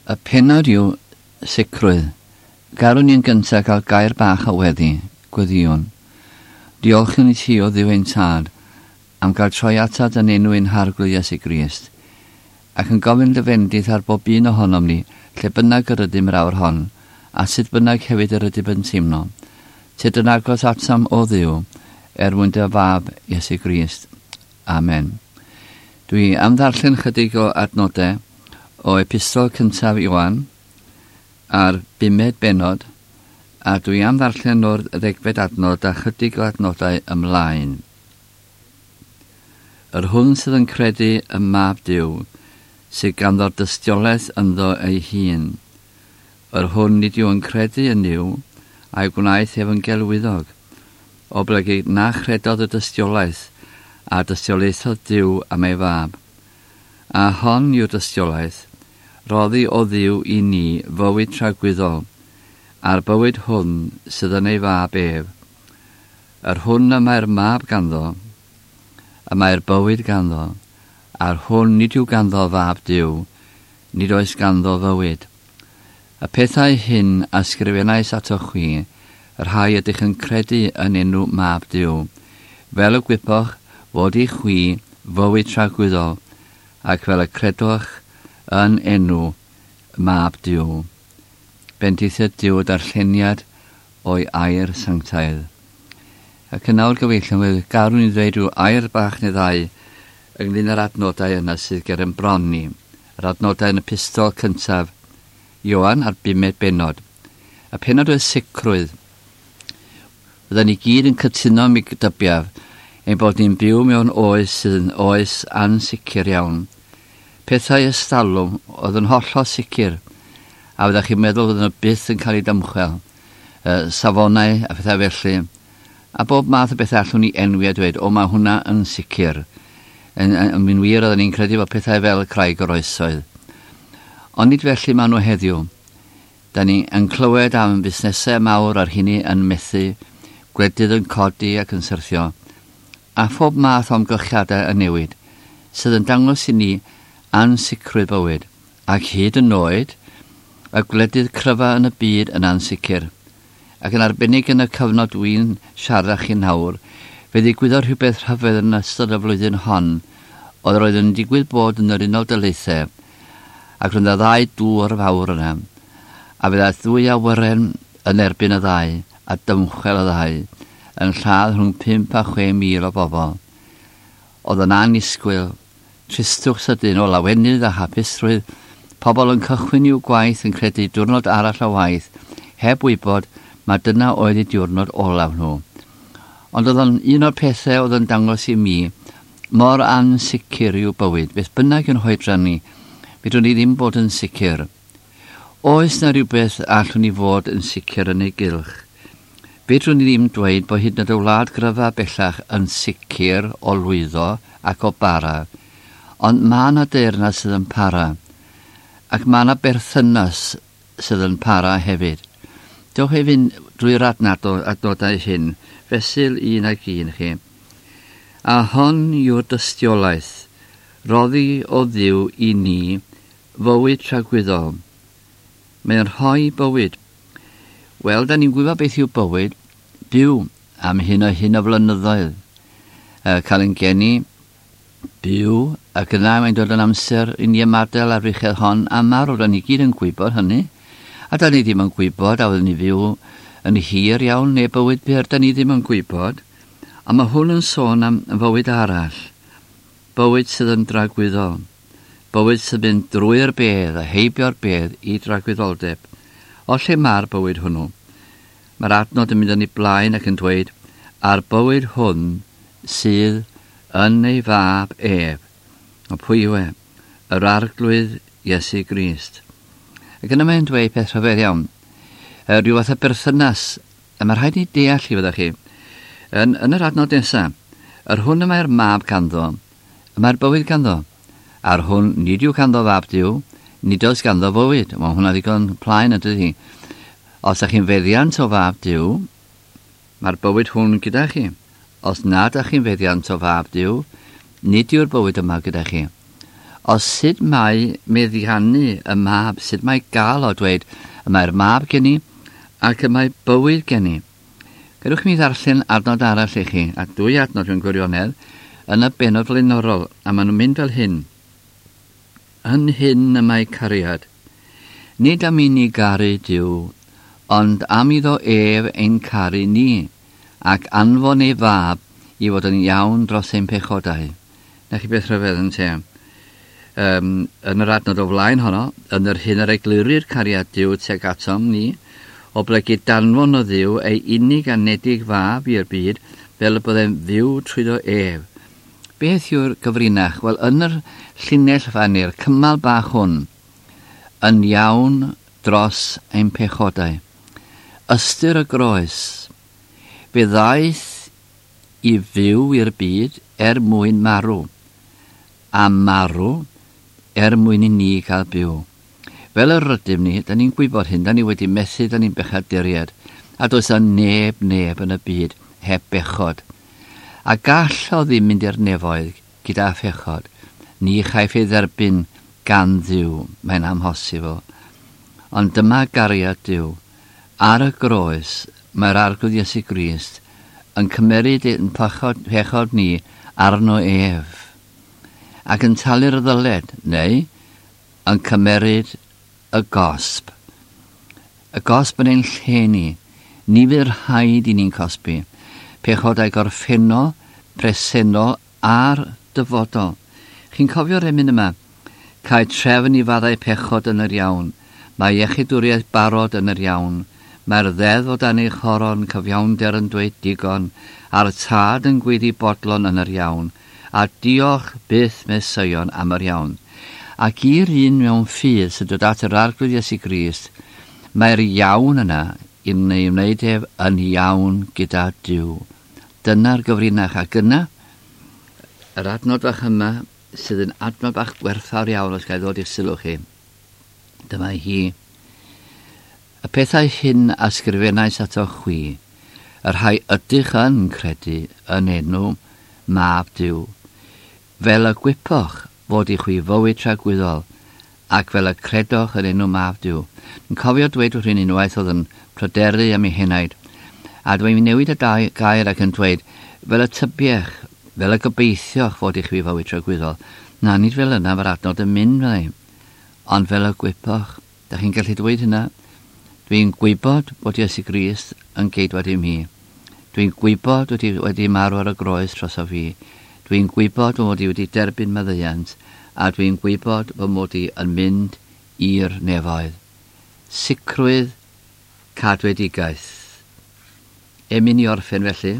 Y penod yw sicrwydd. Garwn ni'n gyntaf gael gair bach o weddi, gweddion. Diolch yn i ti o Dduw ein tad am gael troi atad yn enw ein harglwydd Iesu Grist, ac yn gofyn dyfendith ar bob un ohonom ni, lle bynnag yr ydym yr awr hon, a sut bynnag hefyd yr ydym yn teimlo, sut yn agos atam o Dduw, mwyn dy fab Iesu Grist. Amen. Dwi am ddarllen chydig o adnodau o epistol cyntaf Ioan ar 5 benod, a dwi am ddarllen o'r 10 adnod a chydig o adnodau ymlaen. Yr hwn sydd yn credu y mab Duw, sydd ganddo'r dystiolaeth ynddo ei hun. Yr hwn nid yw yn credu yn Duw, a'i gwnaeth efo'n gelwyddog, o blygu na chredodd y dystiolaeth, a dystiolaethodd Duw am ei fab. A hon yw'r dystiolaeth, roddi o Dduw i ni fywyd tragwyddol, a'r bywyd hwn sydd yn ei fab ef. Yr hwn y mae'r mab ganddo, y mae'r bywyd ganddo, a'r hwn nid yw ganddo fab Duw, nid oes ganddo fywyd. Y pethau hyn a sgrifennais ato chwi, yr rhai ydych yn credu yn enw mab Duw, fel y gwypoch fod i chwi fywyd tragwyddol, ac fel y credwch yn enw mab Duw. Bendithiad Duw darlleniad o'i air sanctaidd. Ac yn awr gyfeillion, fe garwn ni ddweud rhyw air bach neu ddau ynglyn â'r adnodau yna sydd ger yn bron ni. Yr adnodau yn y pistol cyntaf Ioan ar 5 benod. Y penod o sicrwydd. Fydden ni gyd yn cytuno mi gydybiaf ein bod ni'n byw mewn oes sydd yn oes ansicr iawn. Pethau ystalwm oedd yn hollol sicr, a fyddech chi'n meddwl fydden nhw byth yn cael ei dymchwel, safonau a pethau felly, a bob math o bethau allwn ni enwi a dweud, o mae hwnna yn sicr. Yn mynd wir oedden ni'n credu bod pethau fel y craig o'r oesoedd. Ond nid felly maen nhw heddiw. Da ni yn clywed am busnesau mawr ar hynny yn methu, gwledydd yn codi ac yn syrthio, a phob math o amgylchiadau yn newid, sydd yn dangos i ni ansicrwydd bywyd, ac hyd yn oed, y gwledydd cryfa yn y byd yn ansicr, ac yn arbennig yn y cyfnod dwi'n siarad chi nawr, fe ddigwyddodd rhywbeth rhyfedd yn ystod y flwyddyn hon, oedd roedd yn digwydd bod yn yr Unol Daleithiau, ac roedd y 2 dŵr fawr yna, a fydda 2 awyren yn erbyn y 2, a dymchwel y 2, yn lladd rhwng 5 a 6 mil o bobl. Oedd yn anisgwyl, tristwch sydyn o lawenydd a hapusrwydd, pobl yn cychwyn i'w gwaith yn credu diwrnod arall o waith, heb wybod mae dyna oedd eu diwrnod olaf nhw. Ond oedd un o'r pethau oedd yn dangos i mi, mor ansicr i'w bywyd, beth bynnag yn hoedran ni, fydwn ni ddim bod yn sicr. Oes na rhywbeth allwn ni fod yn sicr yn ei gylch. Fydwn ni ddim dweud bod hyd yn oed y wlad gryfa bellach yn sicr o lwyddo ac o bara, ond mae yna deyrnas sydd yn para, ac mae yna berthynas sydd yn para hefyd. Dewch i fynd drwy'r adnodau hyn, fesul 1 ac 1 chi. A hon yw'r dystiolaeth, roddi o Dduw i ni fywyd tragwyddol. Mae'n rhoi bywyd. Wel, da ni'n gwybod beth yw bywyd, byw am hyn o flynyddoedd. Cael yn geni, byw, ac yna mae'n dod yn amser i ni ymadel ar rychedd hon a marw. Da ni gyd yn gwybod hynny, a da ni ddim yn gwybod a oedden ni fyw yn hir iawn neu bywyd byr, da ni ddim yn gwybod. A mae hwn yn sôn am fywyd arall, bywyd sydd yn dragwyddol, bywyd sydd yn drwy'r bedd a heibio'r bedd i dragwyddoldeb. O lle mae'r bywyd hwnnw? Mae'r adnod yn mynd yn ei blaen ac yn dweud, a'r bywyd hwn sydd yn ei fab ef. O pwy yw e? Yr arglwydd Iesu Grist. Ac yna mae'n dweud peth rhyfedd iawn. Rhyw fath o berthynas, a mae rhaid ni deall i fyddech chi. Yn yr adnod nesaf, yr hwn yma'r mab ganddo, yma'r bywyd ganddo. A'r hwn nid yw ganddo fab Duw, nid oes ganddo fywyd. Mae hwnna ddigon plaen ydy. Os ydych chi'n feddiant o fab Duw, mae'r bywyd hwn gyda chi. Os nad ydych chi'n feddiant o fab Duw, nid yw'r bywyd yma gyda chi. o sut mae meddiannu y mab, sut mae gael o dweud, y mae'r mab gen i ac y mae bywyd gen i. Gadwch mi ddarllen adnod arall i chi, a 2 adnod mewn gwirionedd, yn y benod flaenorol, a maen nhw'n mynd fel hyn. Yn hyn y mae cariad. Nid am i ni garu Duw, ond am iddo ef ein caru ni, ac anfon ei fab i fod yn iawn dros ein pechodau. Na chi beth rhyfedd yn te. Yn yr adnod o flaen honno, yn yr hyn yr eglurir cariad Duw teg atom ni, o blegu danfon o Dduw ei unig a nedig fab i'r byd, fel y byddai'n fyw trwyddo ef. Beth yw'r gyfrinach? Wel, yn yr llinell fanir, cymal bach hwn, yn iawn dros ein pechodau. Ystyr y groes, fe ddaeth i fyw i'r byd mwyn marw, a marw mwyn i ni cael byw. Fel yr rydym ni, da ni'n gwybod hyn, da ni wedi methu, da ni'n bechaduriad, a does yna neb yn y byd heb bechod. A gall o ddim mynd i'r nefoedd gyda phechod, ni chaiff ei dderbyn gan Dduw, mae'n amhosibl. Ond dyma gariad Duw, ar y groes mae'r arglwydd Iesu Grist yn cymeryd ein pechod ni arno ef, ac yn talu'r ddyled, neu yn cymeryd y gosb. Y gosb yn ein lle ni, ni fydd rhaid i ni'n cosbi, pechodau gorffennol, presennol a'r dyfodol. Chi'n cofio'r emyn yma? Cael trefn i faddau pechod yn yr iawn, mae iechydwriaeth barod yn yr iawn, mae'r ddeddf o dan ei choron cyfiawnder yn dweud digon, a'r tad yn gweddi bodlon yn yr iawn, a diolch byth Mesuon am yr iawn. Ac i'r un mewn ffydd sy'n dod at yr arglwydd Iesu Grist, mae'r iawn yna yn ei wneud ef yn iawn gyda Duw. Dyna'r gyfrinach, ac yna, yr adnod bach yma, sydd yn adnod bach gwerthfawr iawn os gael ddod i'r sylw chi. Dyma hi. Y pethau hyn asgrifennais ato chwi, yr rhai ydych yn credu yn enw mab Duw, fel y gwypoch fod i chwi fywyd tragwyddol, ac fel y credoch yn enw mab Duw. Yn cofio dweud wrth un unwaith oedd yn pryderu am ei henaid, a dwi'n newid y gair ac yn dweud, fel y tybiech, fel y gobeithioch fod i chwi fywyd tragwyddol. Na, nid fel yna mae'r adnod yn mynd fel ei, ond fel y gwypoch. Da chi'n gallu dweud hynna? Dwi'n gwybod bod Iesu Grist yn geidwad i mi. Dwi'n gwybod wedi marw ar y groes dros o fi. Dwi'n gwybod bod wedi derbyn maddeuant, a dwi'n gwybod bod wedi yn mynd i'r nefoedd. Sicrwydd cadwedigaeth. Emyn i orffen felly.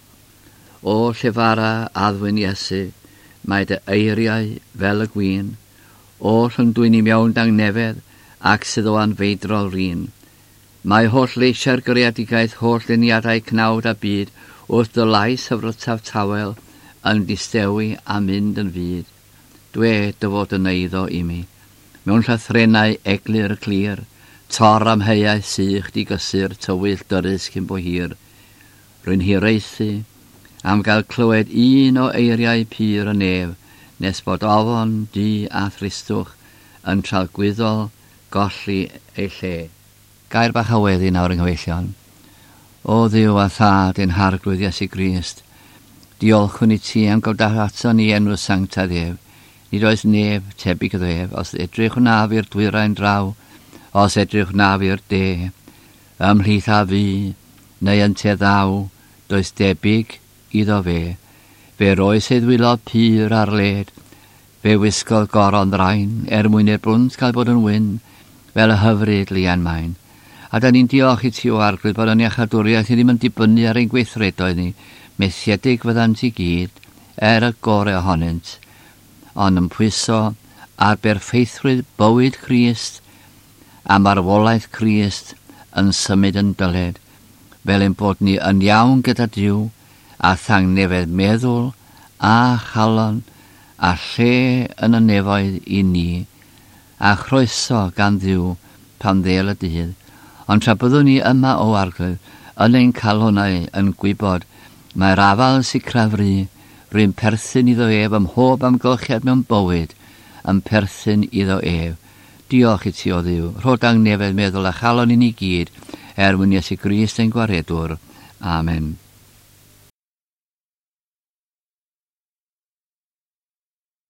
O llefara addwyn Iesu, mae dy eiriau fel y gwyn, o rhyndwyn i mewn dang nefedd ac sydd o anfeidrol rin. Mae holl leisiau'r greadigaeth, holl luniadau cnawd a byd, wrth dy lais hyfrytaf tawel, yn distewi a mynd yn fyd. Dwe dy fod yn eiddo i mi. Mewn llythrenau eglur clir, tor am heiau sych di gysur tywyll dyrus cyn bo hir. Rwy'n hireithi am gael clywed un o eiriau pyr y nef, nes bod ofon, di a thristwch yn tralgwyddol golli ei lle. Gair bach a weddi nawr yng nghyfeillion. O Dduw a thad ein harglwydd Iesu Grist, diolchwn i ti am gawdach ato ni enw sanctaidd ef. Nid oes neb tebyg iddo ef, os edrych hwnna fi'r dwyrain draw, os edrych hwnna fi'r de, ymhlith a fi, neu yn te ddaw, does debyg iddo fe. Fe roes ei ddwylod pyr ar led, fe wisgodd goron draen, mwyn i'r brwnt cael bod yn wyn, fel y hyfryd lian maen. A da ni'n diolch i ti o arglwydd bod yn iachadwriaeth i ddim yn dibynnu ar ein gweithredoedd ni, methiedig fyddant i gyd, y gorau ohonynt, ond yn pwyso ar berffeithrwydd bywyd Crist, a marwolaeth Crist yn symud yn dyled, fel ein bod ni yn iawn gyda Duw, a thangnefedd meddwl, a chalon, a lle yn y nefoedd i ni, a chroeso gan Dduw pan ddel y dydd. Ond tra byddwn ni yma o arglwydd, yn ein calonau yn gwybod, mae'r afal sy'n crafru, rwy'n perthyn iddo ef ym mhob amgylchiad mewn bywyd, yn perthyn iddo ef. Diolch i ti o Dduw. Rhodang nefedd meddwl a chalon i ni gyd, mwyn Iesu Grist ein gwaredwr. Amen.